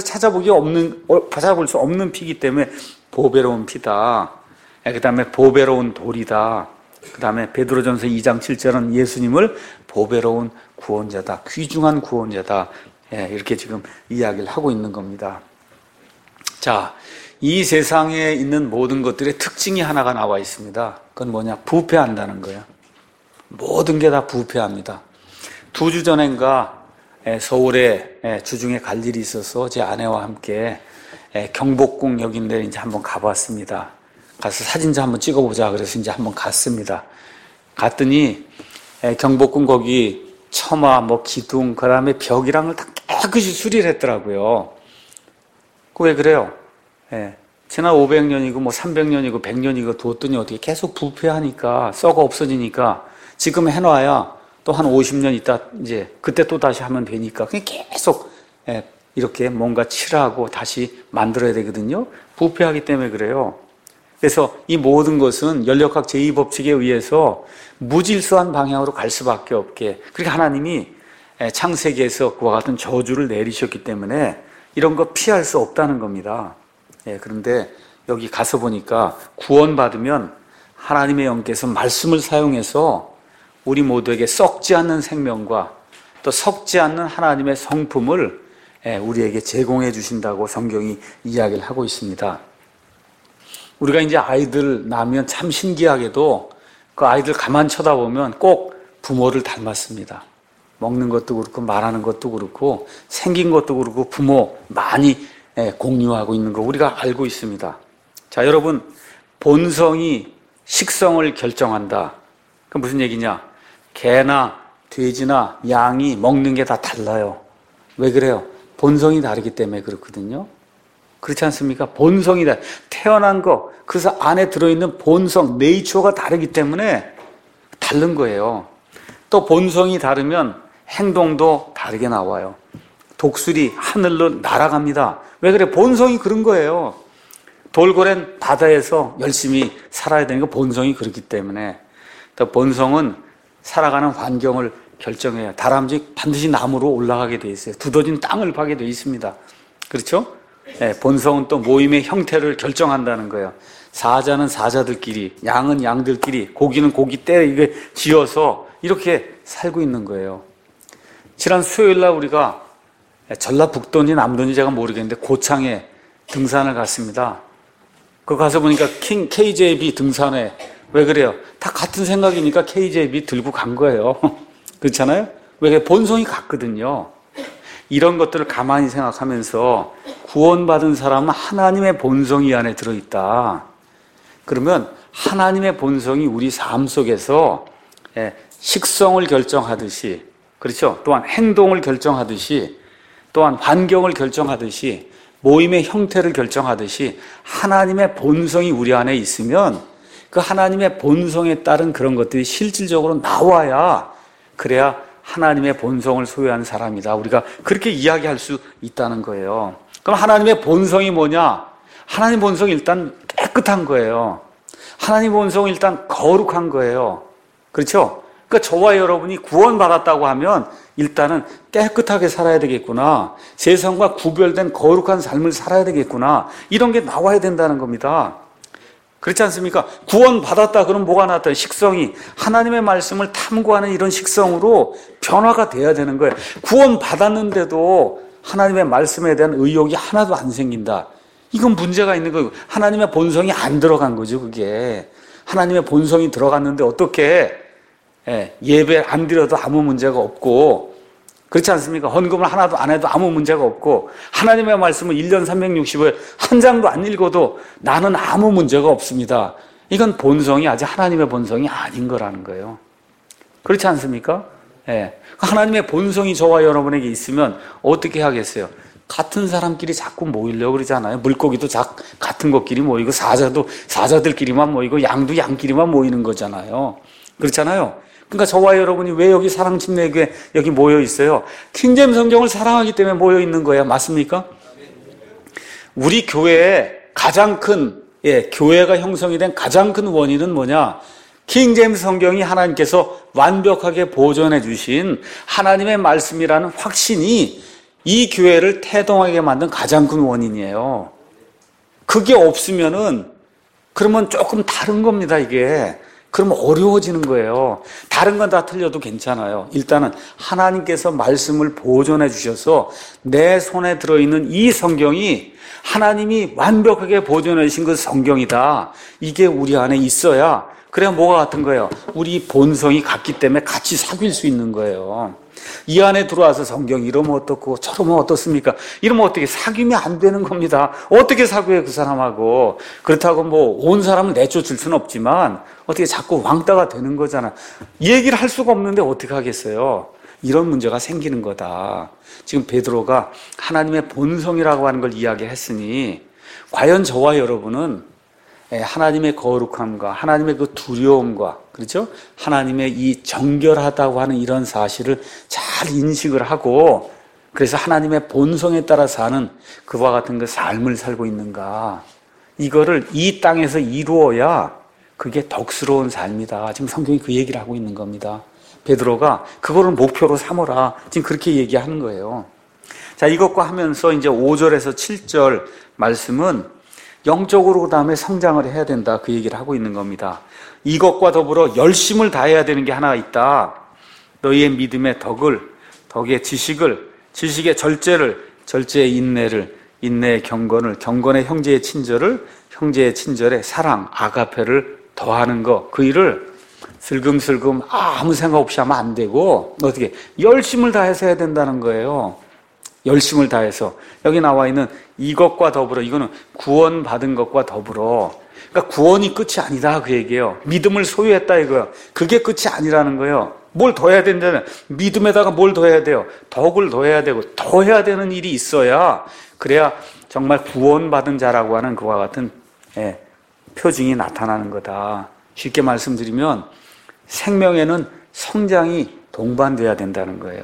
찾아볼 수 없는 피이기 때문에 보배로운 피다. 그 다음에 보배로운 돌이다. 그 다음에 베드로전서 2장 7절은 예수님을 보배로운 구원자다, 귀중한 구원자다, 이렇게 지금 이야기를 하고 있는 겁니다. 자, 이 세상에 있는 모든 것들의 특징이 하나가 나와 있습니다. 그건 뭐냐? 부패한다는 거예요. 모든 게 다 부패합니다. 2주 전인가 서울에 주중에 갈 일이 있어서 제 아내와 함께 경복궁 여기인데 이제 한번 가봤습니다. 가서 사진 좀 한번 찍어보자 그래서 이제 한번 갔습니다. 갔더니 경복궁 거기 처마, 뭐 기둥, 그 다음에 벽이랑을 다 깨끗이 수리를 했더라고요. 왜 그래요? 지난 500년이고 뭐 300년이고 100년이고 두었더니 어떻게 계속 부패하니까 썩어 없어지니까 지금 해놔야 또 한 50년 있다 이제 그때 또 다시 하면 되니까 그냥 계속 이렇게 뭔가 칠하고 다시 만들어야 되거든요. 부패하기 때문에 그래요. 그래서 이 모든 것은 연력학 제2법칙에 의해서 무질서한 방향으로 갈 수밖에 없게 그렇게 하나님이 창세기에서 그와 같은 저주를 내리셨기 때문에 이런 거 피할 수 없다는 겁니다. 그런데 여기 가서 보니까 구원받으면 하나님의 영께서 말씀을 사용해서 우리 모두에게 썩지 않는 생명과 또 썩지 않는 하나님의 성품을 우리에게 제공해 주신다고 성경이 이야기를 하고 있습니다. 우리가 이제 아이들 낳으면 참 신기하게도 그 아이들 가만 쳐다보면 꼭 부모를 닮았습니다. 먹는 것도 그렇고 말하는 것도 그렇고 생긴 것도 그렇고 부모 많이 공유하고 있는 거 우리가 알고 있습니다. 자, 여러분, 본성이 식성을 결정한다. 그 무슨 얘기냐? 개나 돼지나 양이 먹는 게 다 달라요. 왜 그래요? 본성이 다르기 때문에 그렇거든요. 그렇지 않습니까? 본성이 태어난 거, 그래서 안에 들어있는 본성, 네이처가 다르기 때문에 다른 거예요. 또 본성이 다르면 행동도 다르게 나와요. 독수리 하늘로 날아갑니다. 왜 그래? 본성이 그런 거예요. 돌고래는 바다에서 열심히 살아야 되는 거 본성이 그렇기 때문에. 또 본성은 살아가는 환경을 결정해요. 다람쥐 반드시 나무로 올라가게 돼 있어요. 두더지는 땅을 파게 돼 있습니다. 그렇죠? 본성은 또 모임의 형태를 결정한다는 거예요. 사자는 사자들끼리, 양은 양들끼리, 고기는 고기 때 이게 지어서 이렇게 살고 있는 거예요. 지난 수요일 날 우리가 전라북도인지 남도인지 제가 모르겠는데 고창에 등산을 갔습니다. 그 가서 보니까 KJB 등산회. 왜 그래요? 다 같은 생각이니까 KJB 들고 간 거예요. 그렇잖아요? 왜? 본성이 같거든요. 이런 것들을 가만히 생각하면서 구원받은 사람은 하나님의 본성이 안에 들어있다. 그러면 하나님의 본성이 우리 삶 속에서 식성을 결정하듯이, 그렇죠? 또한 행동을 결정하듯이, 또한 환경을 결정하듯이, 모임의 형태를 결정하듯이 하나님의 본성이 우리 안에 있으면 그 하나님의 본성에 따른 그런 것들이 실질적으로 나와야 그래야 하나님의 본성을 소유한 사람이다. 우리가 그렇게 이야기할 수 있다는 거예요. 그럼 하나님의 본성이 뭐냐? 하나님 본성이 일단 깨끗한 거예요. 하나님 본성은 일단 거룩한 거예요. 그렇죠? 그러니까 저와 여러분이 구원받았다고 하면 일단은 깨끗하게 살아야 되겠구나. 세상과 구별된 거룩한 삶을 살아야 되겠구나. 이런 게 나와야 된다는 겁니다. 그렇지 않습니까? 구원받았다 그러면 뭐가 나왔다? 식성이 하나님의 말씀을 탐구하는 이런 식성으로 변화가 돼야 되는 거예요. 구원받았는데도 하나님의 말씀에 대한 의욕이 하나도 안 생긴다. 이건 문제가 있는 거예요. 하나님의 본성이 안 들어간 거죠, 그게. 하나님의 본성이 들어갔는데 어떻게 예배 안 드려도 아무 문제가 없고, 그렇지 않습니까? 헌금을 하나도 안 해도 아무 문제가 없고, 하나님의 말씀을 1년 365일 한 장도 안 읽어도 나는 아무 문제가 없습니다. 이건 본성이 아직 하나님의 본성이 아닌 거라는 거예요. 그렇지 않습니까? 하나님의 본성이 저와 여러분에게 있으면 어떻게 하겠어요? 같은 사람끼리 자꾸 모이려고 그러잖아요. 물고기도 같은 것끼리 모이고, 사자도 사자들끼리만 모이고, 양도 양끼리만 모이는 거잖아요. 그렇잖아요. 그러니까 저와 여러분이 왜 여기 사랑침례교회 여기 모여 있어요? 킹제임 성경을 사랑하기 때문에 모여 있는 거예요. 맞습니까? 우리 교회의 가장 큰, 교회가 형성이 된 가장 큰 원인은 뭐냐? 킹제임 성경이 하나님께서 완벽하게 보존해 주신 하나님의 말씀이라는 확신이 이 교회를 태동하게 만든 가장 큰 원인이에요. 그게 없으면은 그러면 조금 다른 겁니다, 이게. 그러면 어려워지는 거예요. 다른 건 다 틀려도 괜찮아요. 일단은 하나님께서 말씀을 보존해 주셔서 내 손에 들어있는 이 성경이 하나님이 완벽하게 보존해 주신 그 성경이다. 이게 우리 안에 있어야 그래야 뭐가 같은 거예요? 우리 본성이 같기 때문에 같이 사귈 수 있는 거예요. 이 안에 들어와서 성경 이러면 어떻고 저러면 어떻습니까? 이러면 어떻게 사귀면 안 되는 겁니다. 어떻게 사귀어요 그 사람하고. 그렇다고 뭐 온 사람을 내쫓을 수는 없지만 어떻게 자꾸 왕따가 되는 거잖아. 얘기를 할 수가 없는데 어떻게 하겠어요? 이런 문제가 생기는 거다. 지금 베드로가 하나님의 본성이라고 하는 걸 이야기했으니 과연 저와 여러분은 하나님의 거룩함과 하나님의 그 두려움과 그렇죠? 하나님의 이 정결하다고 하는 이런 사실을 잘 인식을 하고 그래서 하나님의 본성에 따라 사는 그와 같은 그 삶을 살고 있는가? 이거를 이 땅에서 이루어야 그게 덕스러운 삶이다. 지금 성경이 그 얘기를 하고 있는 겁니다. 베드로가 그거를 목표로 삼어라. 지금 그렇게 얘기하는 거예요. 자, 이것과 하면서 이제 5절에서 7절 말씀은 영적으로 그 다음에 성장을 해야 된다. 그 얘기를 하고 있는 겁니다. 이것과 더불어 열심을 다해야 되는 게 하나 있다. 너희의 믿음의 덕의 지식을, 지식의 절제를, 절제의 인내를, 인내의 경건을, 경건의 형제의 친절을, 형제의 친절에 사랑, 아가페를 더하는 것. 그 일을 슬금슬금 아무 생각 없이 하면 안 되고 어떻게 열심을 다해서 해야 된다는 거예요. 열심을 다해서 여기 나와 있는 이것과 더불어 이거는 구원받은 것과 더불어 그러니까 구원이 끝이 아니다 그 얘기예요. 믿음을 소유했다 이거예요. 그게 끝이 아니라는 거예요. 뭘 더 해야 된다면 믿음에다가 뭘 더 해야 돼요? 덕을 더 해야 되고 더 해야 되는 일이 있어야 그래야 정말 구원받은 자라고 하는 그와 같은 표징이 나타나는 거다. 쉽게 말씀드리면 생명에는 성장이 동반돼야 된다는 거예요.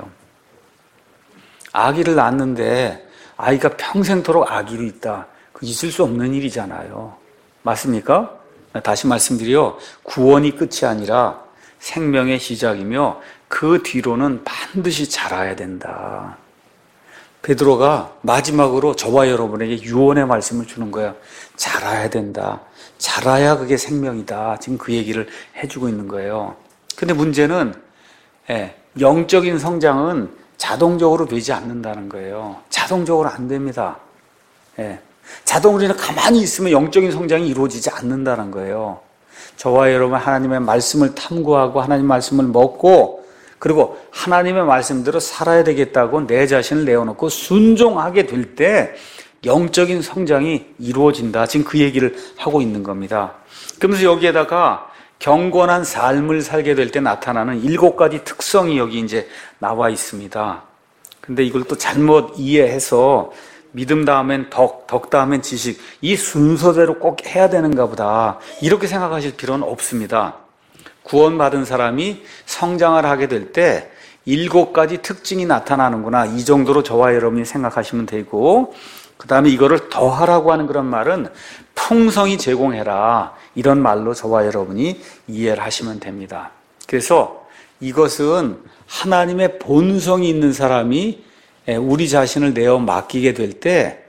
아기를 낳는데 아이가 평생토록 아기로 있다. 그 있을 수 없는 일이잖아요. 맞습니까? 다시 말씀드려 구원이 끝이 아니라 생명의 시작이며 그 뒤로는 반드시 자라야 된다. 베드로가 마지막으로 저와 여러분에게 유언의 말씀을 주는 거야. 자라야 된다. 자라야 그게 생명이다. 지금 그 얘기를 해주고 있는 거예요. 근데 문제는 영적인 성장은 자동적으로 되지 않는다는 거예요. 자동적으로 안 됩니다. 자동으로 가만히 있으면 영적인 성장이 이루어지지 않는다는 거예요. 저와 여러분 하나님의 말씀을 탐구하고 하나님의 말씀을 먹고 그리고 하나님의 말씀대로 살아야 되겠다고 내 자신을 내어놓고 순종하게 될 때 영적인 성장이 이루어진다. 지금 그 얘기를 하고 있는 겁니다. 그러면서 여기에다가 경건한 삶을 살게 될 때 나타나는 7가지 특성이 여기 이제 나와 있습니다. 근데 이걸 또 잘못 이해해서 믿음 다음엔 덕 다음엔 지식 이 순서대로 꼭 해야 되는가 보다 이렇게 생각하실 필요는 없습니다. 구원받은 사람이 성장을 하게 될 때 7가지 특징이 나타나는구나 이 정도로 저와 여러분이 생각하시면 되고 그 다음에 이거를 더하라고 하는 그런 말은 풍성히 제공해라 이런 말로 저와 여러분이 이해를 하시면 됩니다. 그래서 이것은 하나님의 본성이 있는 사람이 우리 자신을 내어 맡기게 될 때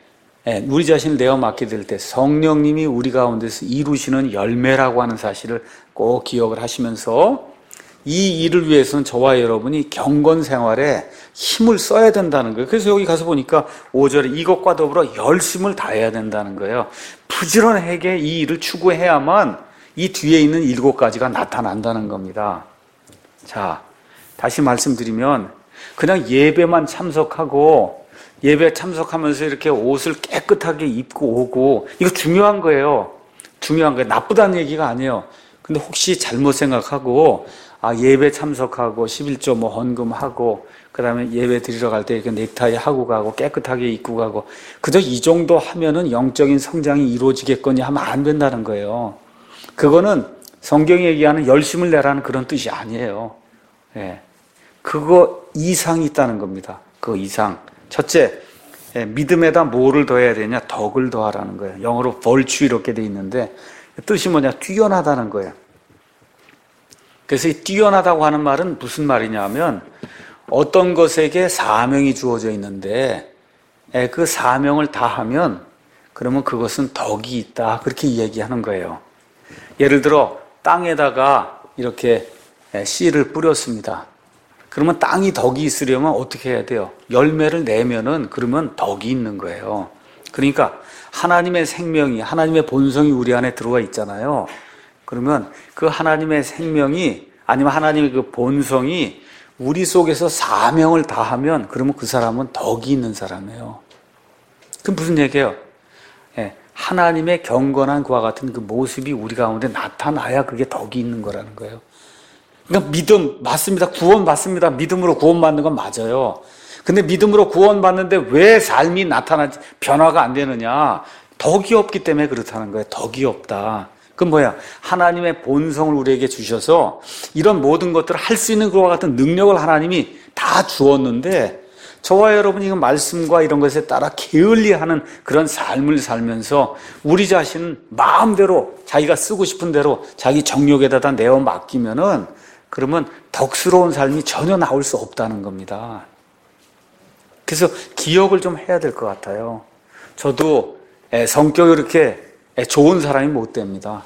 성령님이 우리 가운데서 이루시는 열매라고 하는 사실을 꼭 기억을 하시면서 이 일을 위해서는 저와 여러분이 경건 생활에 힘을 써야 된다는 거예요. 그래서 여기 가서 보니까 5절에 이것과 더불어 열심을 다해야 된다는 거예요. 부지런하게 이 일을 추구해야만 이 뒤에 있는 7가지가 나타난다는 겁니다. 자, 다시 말씀드리면 그냥 예배만 참석하고 예배 참석하면서 이렇게 옷을 깨끗하게 입고 오고 이거 중요한 거예요. 중요한 거예요. 나쁘다는 얘기가 아니에요. 근데 혹시 잘못 생각하고 예배 참석하고 11조 헌금하고 그다음에 예배 드리러 갈 때 이렇게 넥타이 하고 가고 깨끗하게 입고 가고 그저 이 정도 하면은 영적인 성장이 이루어지겠거니 하면 안 된다는 거예요. 그거는 성경이 얘기하는 열심을 내라는 그런 뜻이 아니에요. 그거 이상이 있다는 겁니다. 그 이상. 첫째, 믿음에다 뭐를 더해야 되냐? 덕을 더하라는 거예요. 영어로 virtue 이렇게 돼 있는데 뜻이 뭐냐? 뛰어나다는 거예요. 그래서 이 뛰어나다고 하는 말은 무슨 말이냐 하면 어떤 것에게 사명이 주어져 있는데 그 사명을 다하면 그러면 그것은 덕이 있다. 그렇게 이야기하는 거예요. 예를 들어 땅에다가 이렇게 씨를 뿌렸습니다. 그러면 땅이 덕이 있으려면 어떻게 해야 돼요? 열매를 내면은 그러면 덕이 있는 거예요. 그러니까 하나님의 생명이, 하나님의 본성이 우리 안에 들어와 있잖아요. 그러면 그 하나님의 생명이, 아니면 하나님의 그 본성이 우리 속에서 사명을 다하면 그러면 그 사람은 덕이 있는 사람이에요. 그럼 무슨 얘기예요? 하나님의 경건한 그와 같은 그 모습이 우리 가운데 나타나야 그게 덕이 있는 거라는 거예요. 그러니까 믿음 맞습니다. 구원 받습니다. 믿음으로 구원받는 건 맞아요. 근데 믿음으로 구원받는데 왜 삶이 나타나지, 변화가 안 되느냐? 덕이 없기 때문에 그렇다는 거예요. 덕이 없다. 그건 뭐야? 하나님의 본성을 우리에게 주셔서 이런 모든 것들을 할 수 있는 그와 같은 능력을 하나님이 다 주었는데, 저와 여러분이 그 말씀과 이런 것에 따라 게을리하는 그런 삶을 살면서 우리 자신은 마음대로 자기가 쓰고 싶은 대로 자기 정욕에다 내어 맡기면은, 그러면 덕스러운 삶이 전혀 나올 수 없다는 겁니다. 그래서 기억을 좀 해야 될 것 같아요. 저도 성격이 이렇게 좋은 사람이 못 됩니다.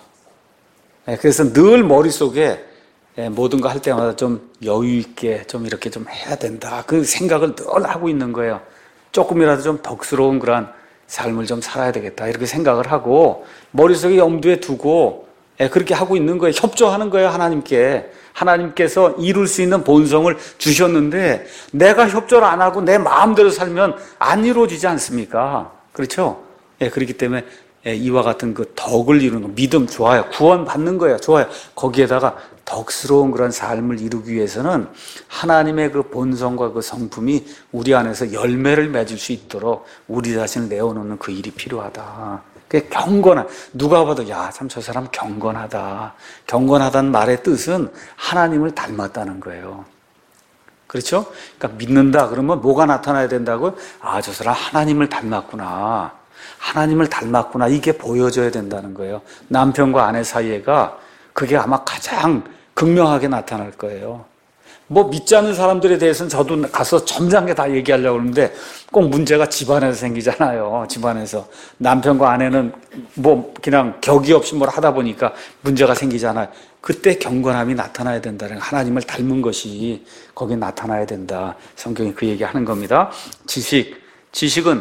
그래서 늘 머릿속에 모든 거 할 때마다 좀 여유 있게 좀 이렇게 좀 해야 된다. 그 생각을 늘 하고 있는 거예요. 조금이라도 좀 덕스러운 그런 삶을 좀 살아야 되겠다. 이렇게 생각을 하고 머릿속에 염두에 두고 그렇게 하고 있는 거예요. 협조하는 거예요, 하나님께. 하나님께서 이룰 수 있는 본성을 주셨는데 내가 협조를 안 하고 내 마음대로 살면 안 이루어지지 않습니까? 그렇죠? 그렇기 때문에 이와 같은 그 덕을 이루는 거, 믿음 좋아요. 구원 받는 거예요. 좋아요. 거기에다가 덕스러운 그런 삶을 이루기 위해서는 하나님의 그 본성과 그 성품이 우리 안에서 열매를 맺을 수 있도록 우리 자신을 내어놓는 그 일이 필요하다. 그게 경건한, 누가 봐도 야, 참 저 사람 경건하다. 경건하다는 말의 뜻은 하나님을 닮았다는 거예요. 그렇죠? 그러니까 믿는다 그러면 뭐가 나타나야 된다고요? 아, 저 사람 하나님을 닮았구나. 하나님을 닮았구나. 이게 보여져야 된다는 거예요. 남편과 아내 사이에가 그게 아마 가장 극명하게 나타날 거예요. 뭐 믿지 않는 사람들에 대해서는 저도 가서 점잖게 다 얘기하려고 그러는데 꼭 문제가 집안에서 생기잖아요. 집안에서 남편과 아내는 뭐 그냥 격이 없이 뭘 하다 보니까 문제가 생기잖아요. 그때 경건함이 나타나야 된다는, 하나님을 닮은 것이 거기에 나타나야 된다. 성경이 그 얘기하는 겁니다. 지식은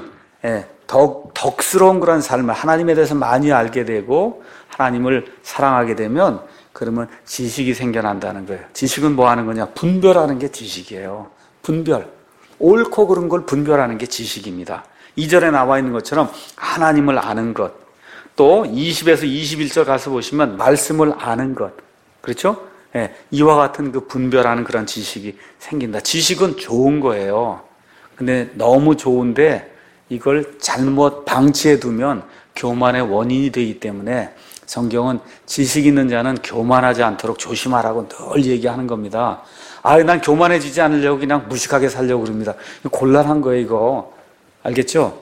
덕스러운 그런 삶을, 하나님에 대해서 많이 알게 되고 하나님을 사랑하게 되면 그러면 지식이 생겨난다는 거예요. 지식은 뭐 하는 거냐? 분별하는 게 지식이에요. 분별. 옳고 그른 걸 분별하는 게 지식입니다. 2절에 나와 있는 것처럼 하나님을 아는 것. 또 20에서 21절 가서 보시면 말씀을 아는 것. 그렇죠? 이와 같은 그 분별하는 그런 지식이 생긴다. 지식은 좋은 거예요. 근데 너무 좋은데 이걸 잘못 방치해 두면 교만의 원인이 되기 때문에 성경은 지식 있는 자는 교만하지 않도록 조심하라고 늘 얘기하는 겁니다. 난 교만해지지 않으려고 그냥 무식하게 살려고 그럽니다. 곤란한 거예요, 이거. 알겠죠?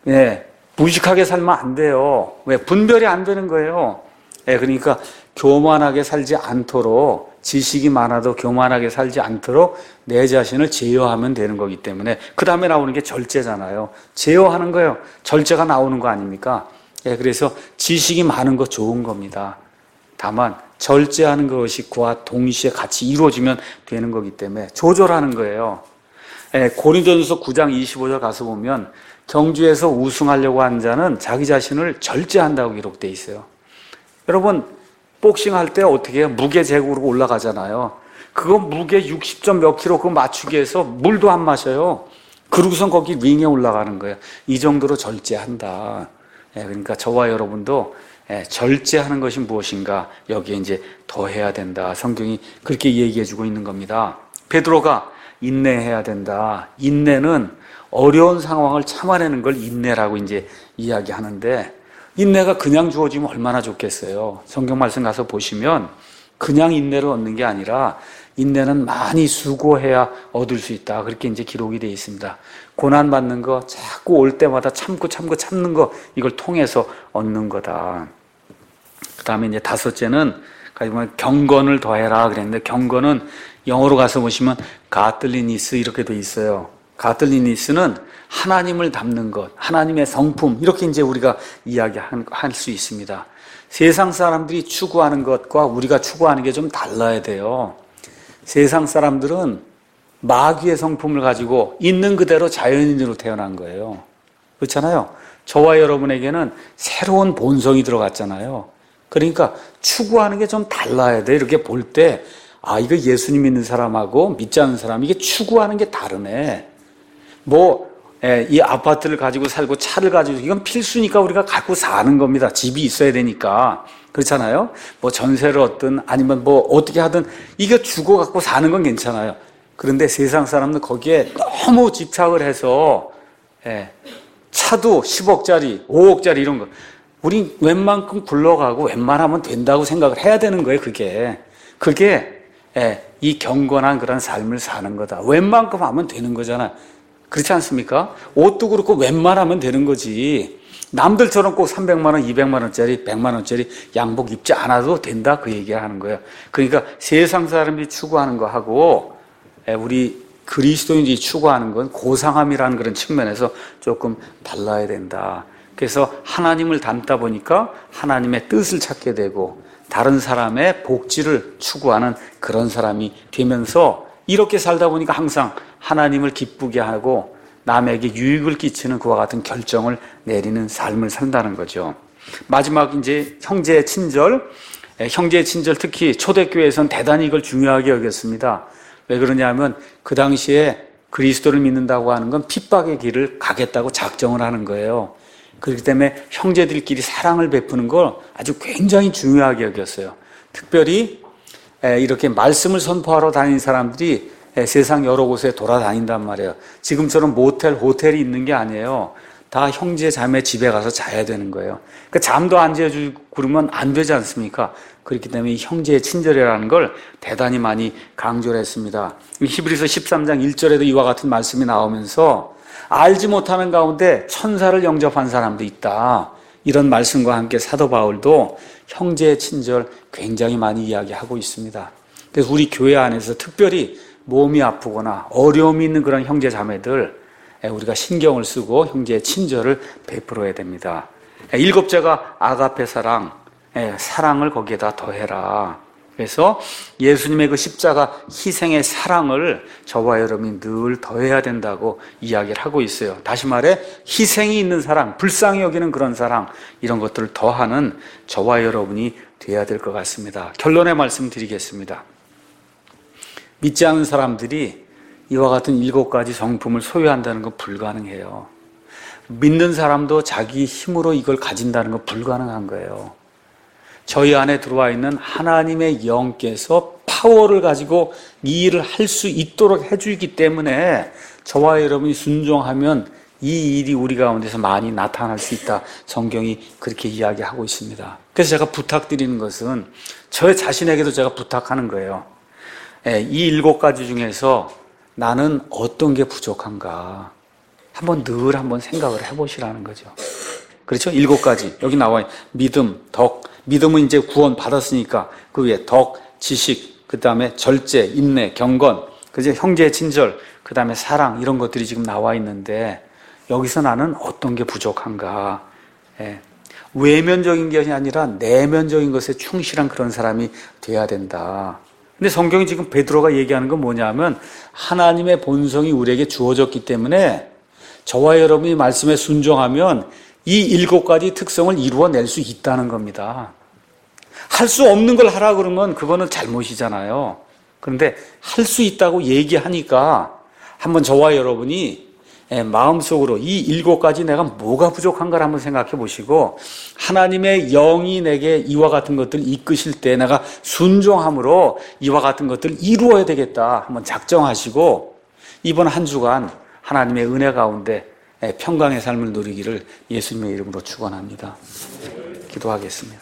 무식하게 살면 안 돼요. 왜? 분별이 안 되는 거예요. 그러니까 교만하게 살지 않도록, 지식이 많아도 교만하게 살지 않도록 내 자신을 제어하면 되는 거기 때문에, 그 다음에 나오는 게 절제잖아요. 제어하는 거예요. 절제가 나오는 거 아닙니까? 그래서 지식이 많은 거 좋은 겁니다. 다만 절제하는 것이 그와 동시에 같이 이루어지면 되는 거기 때문에 조절하는 거예요. 고린도전서 9장 25절 가서 보면 경주에서 우승하려고 한 자는 자기 자신을 절제한다고 기록되어 있어요. 여러분 복싱할 때 어떻게 해요? 무게 제국으로 올라가잖아요. 그거 무게 60점 몇 킬로 그거 맞추기 위해서 물도 안 마셔요. 그러고선 거기 링에 올라가는 거예요. 이 정도로 절제한다. 그러니까 저와 여러분도 절제하는 것이 무엇인가 여기에 이제 더해야 된다. 성경이 그렇게 얘기해 주고 있는 겁니다. 베드로가 인내해야 된다. 인내는 어려운 상황을 참아내는 걸 인내라고 이제 이야기하는데, 인내가 그냥 주어지면 얼마나 좋겠어요. 성경 말씀 가서 보시면 그냥 인내를 얻는 게 아니라 인내는 많이 수고해야 얻을 수 있다. 그렇게 이제 기록이 되어 있습니다. 고난 받는 거 자꾸 올 때마다 참는 거, 이걸 통해서 얻는 거다. 그 다음에 이제 다섯째는 경건을 더해라 그랬는데, 경건은 영어로 가서 보시면 가틀리니스 이렇게 되어 있어요. 가틀리니스는 하나님을 닮는 것, 하나님의 성품, 이렇게 이제 우리가 이야기할 수 있습니다. 세상 사람들이 추구하는 것과 우리가 추구하는 게 좀 달라야 돼요. 세상 사람들은 마귀의 성품을 가지고 있는 그대로 자연인으로 태어난 거예요. 그렇잖아요. 저와 여러분에게는 새로운 본성이 들어갔잖아요. 그러니까 추구하는 게 좀 달라야 돼. 이렇게 볼 때, 아, 이거 예수님 믿는 사람하고 믿지 않는 사람, 이게 추구하는 게 다르네. 이 아파트를 가지고 살고 차를 가지고, 이건 필수니까 우리가 갖고 사는 겁니다. 집이 있어야 되니까. 그렇잖아요. 전세를 얻든 아니면 어떻게 하든, 이거 주고 갖고 사는 건 괜찮아요. 그런데 세상 사람은 거기에 너무 집착을 해서, 차도 10억짜리, 5억짜리 이런 거. 우리 웬만큼 굴러가고 웬만하면 된다고 생각을 해야 되는 거예요, 그게. 이 경건한 그런 삶을 사는 거다. 웬만큼 하면 되는 거잖아. 그렇지 않습니까? 옷도 그렇고 웬만하면 되는 거지. 남들처럼 꼭 300만 원, 200만 원짜리, 100만 원짜리 양복 입지 않아도 된다, 그 얘기를 하는 거예요. 그러니까 세상 사람들이 추구하는 거하고 우리 그리스도인들이 추구하는 건 고상함이라는 그런 측면에서 조금 달라야 된다. 그래서 하나님을 닮다 보니까 하나님의 뜻을 찾게 되고 다른 사람의 복지를 추구하는 그런 사람이 되면서 이렇게 살다 보니까 항상 하나님을 기쁘게 하고 남에게 유익을 끼치는 그와 같은 결정을 내리는 삶을 산다는 거죠. 마지막 이제 형제의 친절. 형제의 친절 특히 초대교회에서는 대단히 이걸 중요하게 여겼습니다. 왜 그러냐면 그 당시에 그리스도를 믿는다고 하는 건 핍박의 길을 가겠다고 작정을 하는 거예요. 그렇기 때문에 형제들끼리 사랑을 베푸는 걸 아주 굉장히 중요하게 여겼어요. 특별히 이렇게 말씀을 선포하러 다니는 사람들이 세상 여러 곳에 돌아다닌단 말이에요. 지금처럼 모텔, 호텔이 있는 게 아니에요. 다 형제, 자매 집에 가서 자야 되는 거예요. 그러니까 잠도 안 재주고 그러면 안 되지 않습니까? 그렇기 때문에 이 형제의 친절이라는 걸 대단히 많이 강조를 했습니다. 히브리서 13장 1절에도 이와 같은 말씀이 나오면서 알지 못하는 가운데 천사를 영접한 사람도 있다. 이런 말씀과 함께 사도 바울도 형제의 친절 굉장히 많이 이야기하고 있습니다. 그래서 우리 교회 안에서 특별히 몸이 아프거나 어려움이 있는 그런 형제 자매들 우리가 신경을 쓰고 형제의 친절을 베풀어야 됩니다. 7제가 아가페 사랑, 사랑을 거기에다 더해라. 그래서 예수님의 그 십자가 희생의 사랑을 저와 여러분이 늘 더해야 된다고 이야기를 하고 있어요. 다시 말해 희생이 있는 사랑, 불쌍히 여기는 그런 사랑, 이런 것들을 더하는 저와 여러분이 돼야 될 것 같습니다. 결론의 말씀 드리겠습니다. 믿지 않는 사람들이 이와 같은 7가지 성품을 소유한다는 건 불가능해요. 믿는 사람도 자기 힘으로 이걸 가진다는 건 불가능한 거예요. 저희 안에 들어와 있는 하나님의 영께서 파워를 가지고 이 일을 할 수 있도록 해주기 때문에 저와 여러분이 순종하면 이 일이 우리 가운데서 많이 나타날 수 있다. 성경이 그렇게 이야기하고 있습니다. 그래서 제가 부탁드리는 것은 저 자신에게도 제가 부탁하는 거예요. 이 7가지 중에서 나는 어떤 게 부족한가 한번 생각을 해보시라는 거죠. 그렇죠? 7가지 여기 나와요. 믿음, 덕. 믿음은 이제 구원 받았으니까 그 위에 덕, 지식, 그 다음에 절제, 인내, 경건, 그죠? 형제의 친절, 그 다음에 사랑, 이런 것들이 지금 나와 있는데 여기서 나는 어떤 게 부족한가? 외면적인 것이 아니라 내면적인 것에 충실한 그런 사람이 돼야 된다. 근데 성경이 지금 베드로가 얘기하는 건 뭐냐면 하나님의 본성이 우리에게 주어졌기 때문에 저와 여러분이 말씀에 순종하면 이 7가지 특성을 이루어낼 수 있다는 겁니다. 할 수 없는 걸 하라 그러면 그거는 잘못이잖아요. 그런데 할 수 있다고 얘기하니까 한번 저와 여러분이 마음속으로 이 7가지 내가 뭐가 부족한가를 한번 생각해 보시고 하나님의 영이 내게 이와 같은 것들을 이끄실 때 내가 순종함으로 이와 같은 것들을 이루어야 되겠다 한번 작정하시고 이번 한 주간 하나님의 은혜 가운데 평강의 삶을 누리기를 예수님의 이름으로 축원합니다. 기도하겠습니다.